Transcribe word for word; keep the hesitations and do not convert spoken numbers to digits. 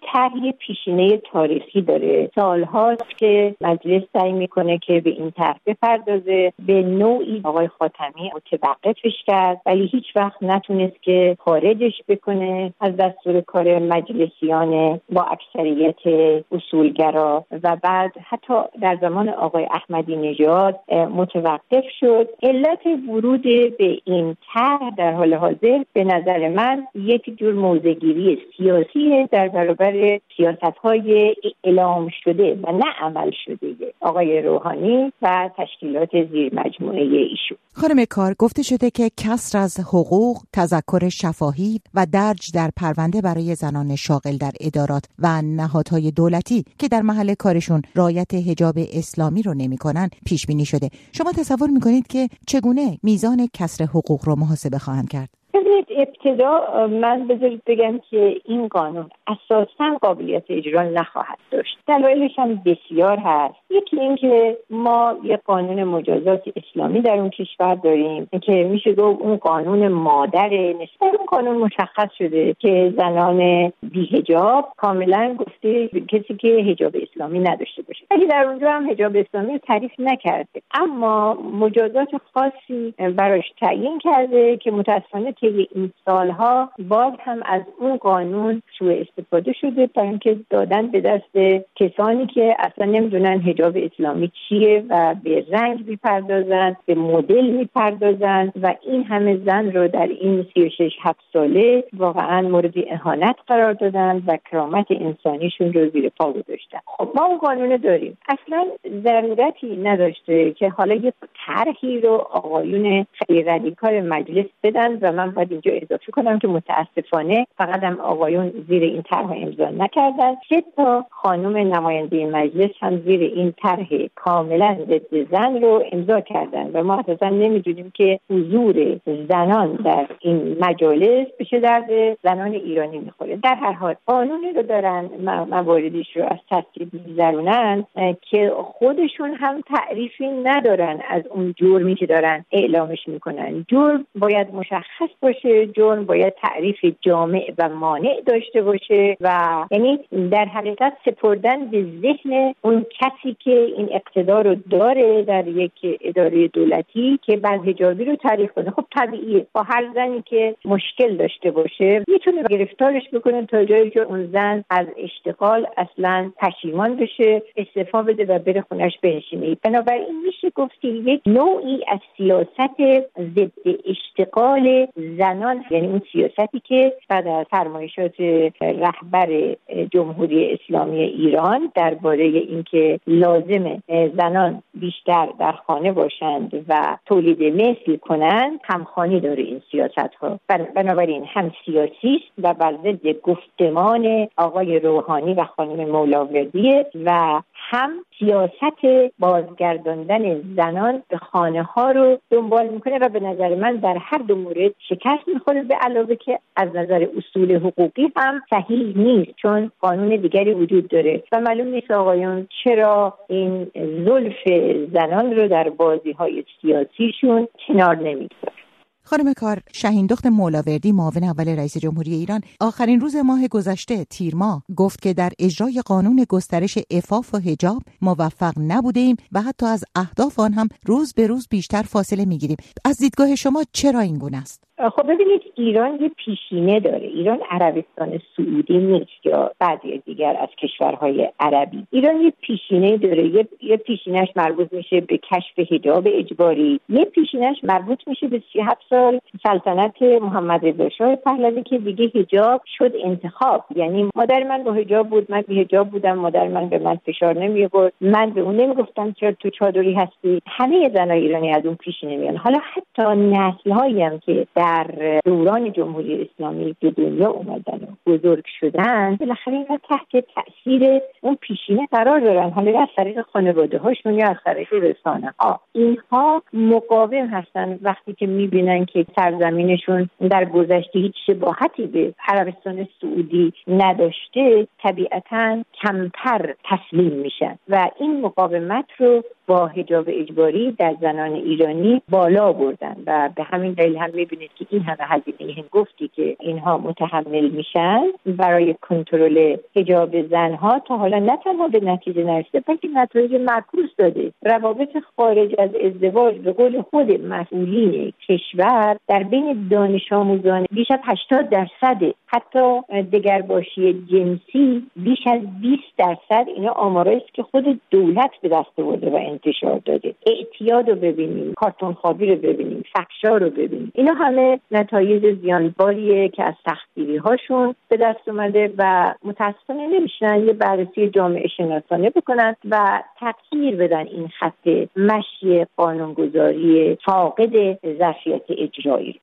طرح پیشینه تاریخی داره. سالهاست که مجلس سعی میکنه که به این طرح بپردازه. به نوعی آقای خاتمی متوقفش کرد ولی هیچ وقت نتونست که خارجش بکنه از دستور کار مجلسیان با اکثریت اصولگرا و بعد حتی در زمان آقای احمدی نژاد متوقف شد. علت ورود به این طرح در حال حاضر به نظر من یک جور موضع‌گیری سیاسی در برابر سیاست‌های اعلام شده و نه عمل شده آقای روحانی و تشکیلات زیر مجموعه ایشون. خانم کار، گفته شده که کسر از حقوق، تذکر شفاهی و درج در پرونده برای زنان شاغل در ادارات و نهادهای دولتی که در محل کارشون رعایت حجاب اسلامی رو نمی‌کنن پیش بینی شده. شما تصور می‌کنید که چگونه میزان کسر حقوق رو محاسبه خواهند کرد؟ ببینید، ابتدا من بذارید بگم که این قانون اساساً قابلیت اجرا نخواهد داشت. دلایلش هم بسیار هست. یکی این که ما یک قانون مجازات اسلامی در اون کشور داریم که میشه گفت اون قانون مادره. نسبت اون قانون مشخص شده که زنان بی‌حجاب کاملاً گفته کسی که حجاب اسلامی نداشته باشه. ولی در اونجا هم حجاب اسلامی رو تعریف نکرده، اما مجازات خاصی براش تعیین کرده که متأسفانه طی این سالها باز هم از اون قانون سوء استفاده شده برای اینکه دادن به دست کسانی که اصلا نمیدونن حجاب اسلامی چیه و به رنگ میپردازن، به مدل میپردازن و این همه زن رو در این سی و شش هفت ساله واقعا مورد اهانت قرار دادن و کرامت انسانیشون رو زیر پا گذاشتن. خب ما اون قانون داریم، اصلا ضرورتی نداشته که حالا یه طرحی رو آقایون خیلی رادیکال مجلس بدن و من باید اینجا اضافه کنم که متاسفانه فقط هم آقایون زیر این طرح امضا نکردن، سه تا خانم نماینده مجلس هم زیر این طرح کاملا ضد زن رو امضا کردن و ما اصلا نمیدونیم که حضور زنان در این مجالس به چه درد زنان ایرانی میخوره. در هر حال قانونی رو دارن، مواردش رو از تصویب می‌گذرونن که خودشون هم تعریفی ندارن از اون جرمی که دارن اعلامش میکنن. جرم باید مشخص باشه، جرم باید تعریف جامع و مانع داشته باشه و یعنی در حقیقت سپردن به ذهن اون کسی که این اقتدار رو داره در یک اداره دولتی که بعد حجابی رو تعریف کنه. خب طبیعیه با هر زنی که مشکل داشته باشه میتونه گرفتارش بکنه تا جایی که اون زن از اشتغال اصلا پشیمان بشه، استعفا بده و بره خونش بنشینه. بنابراین میشه گفت که یک نوعی از سیاست ضد اشتغال زنان، یعنی اون سیاستی که بعد از فرمایشات رهبر جمهوری اسلامی ایران درباره اینکه لازمه زنان بیشتر در خانه باشند و تولید مثل کنند همخوانی داره این سیاست ها. بنابراین هم سیاسی است و بر ضد گفتمان آقای روحانی و خانم مولاوردیه و هم سیاست بازگرداندن زنان به خانه ها رو دنبال میکنه و به نظر من در هر دو مورد شکست میخوره، به علاوه که از نظر اصول حقوقی هم صحیح نیست چون قانون دیگری وجود داره و معلوم نیست آقایون چرا این زلف زنان رو در بازی های سیاسیشون کنار نمیگذاره. خانم کار، شهین دخت مولاوردی معاون اول رئیس جمهوری ایران آخرین روز ماه گذشته تیر ماه گفت که در اجرای قانون گسترش عفاف و حجاب موفق نبودیم و حتی از اهداف آن هم روز به روز بیشتر فاصله میگیریم. از دیدگاه شما چرا این گونه است؟ خب ببینید، ایران یه پیشینه داره. ایران عربستان سعودی نیست یا بعضی دیگر از کشورهای عربی. ایران یه پیشینه داره. یه, یه پیشینه‌اش مربوط میشه به کشف حجاب اجباری، یه پیشینه‌اش مربوط میشه به سی و هفت سال سلطنت محمد رضا شاه پهلوی که دیگه حجاب شد انتخاب. یعنی مادر من با حجاب بود، من بی حجاب بودم، مادر من به من فشار نمی‌آورد، من به اون نمیگفتم چرا تو چادری هستی. همه زنای ایرانی از اون پیشینه میان. حالا حتی نسل‌هایی هم که در دوران جمهوری اسلامی به دنیا اومدن و بزرگ شدن بالاخره اینا تحت تأثیر اون پیشینه قرار دارن، حالا از طریق خانواده هاشون یا از طریق رسانه ها. اینها مقاوم هستن وقتی که میبینن که سرزمینشون در گذشته هیچ شباهتی به عربستان سعودی نداشته، طبیعتاً کمتر تسلیم میشن و این مقاومت رو با حجاب اجباری در زنان ایرانی بالا بردن و به همین دلیل هم می‌بینید که این همه هزینه گفتی که اینها متحمل میشن برای کنترل حجاب زنها تا حالا نه تنها به نتیجه نرسیده بلکه نتایج معکوس داده. روابط خارج از ازدواج به قول خود مسئولین کشور در بین دانش آموزان بیش از هشتاد درصد، حتی دگرباشی جنسی بیش از بیست درصد. اینا آمارایی است که خود دولت به دست آورده و انتشار داده. اعتیاد رو ببینیم، کارتون خوابی رو ببینیم، فحشا رو ببینیم. اینا همه نتایج زیانباریه که از سختگیری هاشون به دست اومده و متاسفانه نمیشن یه بررسی جامعه شناسانه بکنن و تغییر بدن این خط مشی قانونگذاری فاقد ظرفیت اجرایی.